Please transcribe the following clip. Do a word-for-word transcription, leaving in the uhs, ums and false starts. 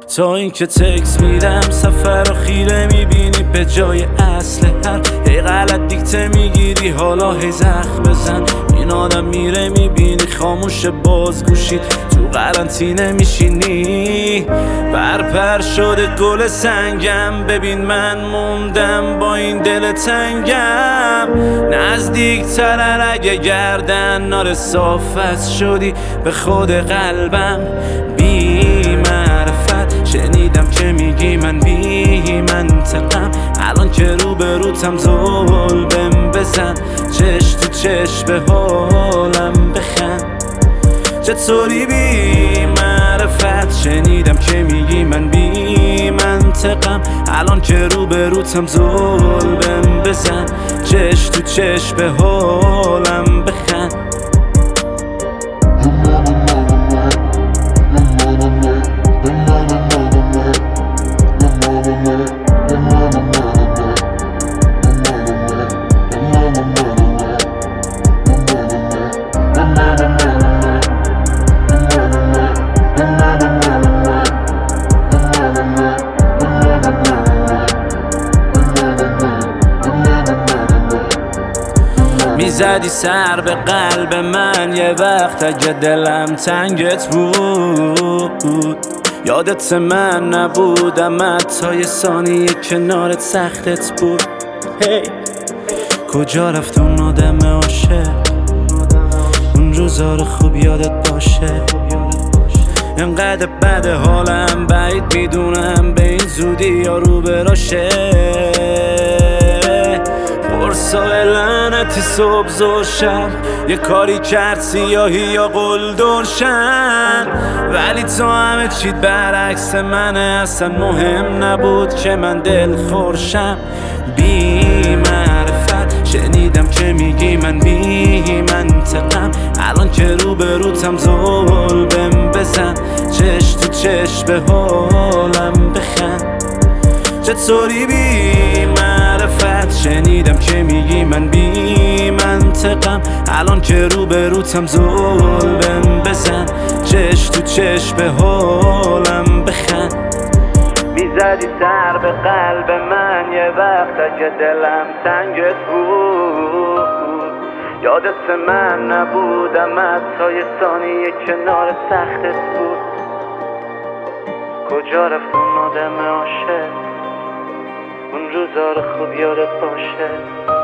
تا اینکه تکس میدم سفر رو خیره میبینی به جای اصل هر هی غلط دیکته میگیری حالا هی زخم بزن. این آدم میره میبینی خاموش بازگوشید تو قرنطینه میشینی پرپر شده گل سنگم. ببین من موندم با این دل تنگم نزدیک ترر اگه گردن نار صافت شدی به خود قلبم. بی معرفت شنیدم که میگی من بی منطقم الان که رو به روتم ظلم بزن چش تو چش به حالم بخند. چطوری بی معرفت شنیدم که میگی من بی منطقم الان که رو به روتم ظلم بزن چش تو چش به حالم بخند. میزدی سر به قلب من یه وقت اگه دلم تنگت بود. یادت من نبودم حتی یه ثانیه کنارت سختت بود. هی کجا رفت اون آدم عاشق اون روزا رو خوب یادت باشه. انقدر بد حالم بعید میدونم به این زودی یا رو براشه. پرسای لعنتی صبح زور شب یه کاری کرد سیاهی یا قلدرشن ولی تو همه چیت برعکس منه. اصلا مهم نبود که من دل خورشم. بی معرفت شنیدم که میگی من بی منطقم الان که رو به روتم ظلم بزن چش تو چش به حالم بخند. چطوری بی معرفت شنیدم که میگی من بی منطقم الان که رو به روتم ظلم بزن چش تو چش به حالم بخند. میزدی سر به قلب من یه وقت اگه دلم تنگت بود. یادت من نبودم حتی یه ثانیه کنار سختت بود. کجا رفت اون آدم عاشق اون روزا رو خوب یادت باشه.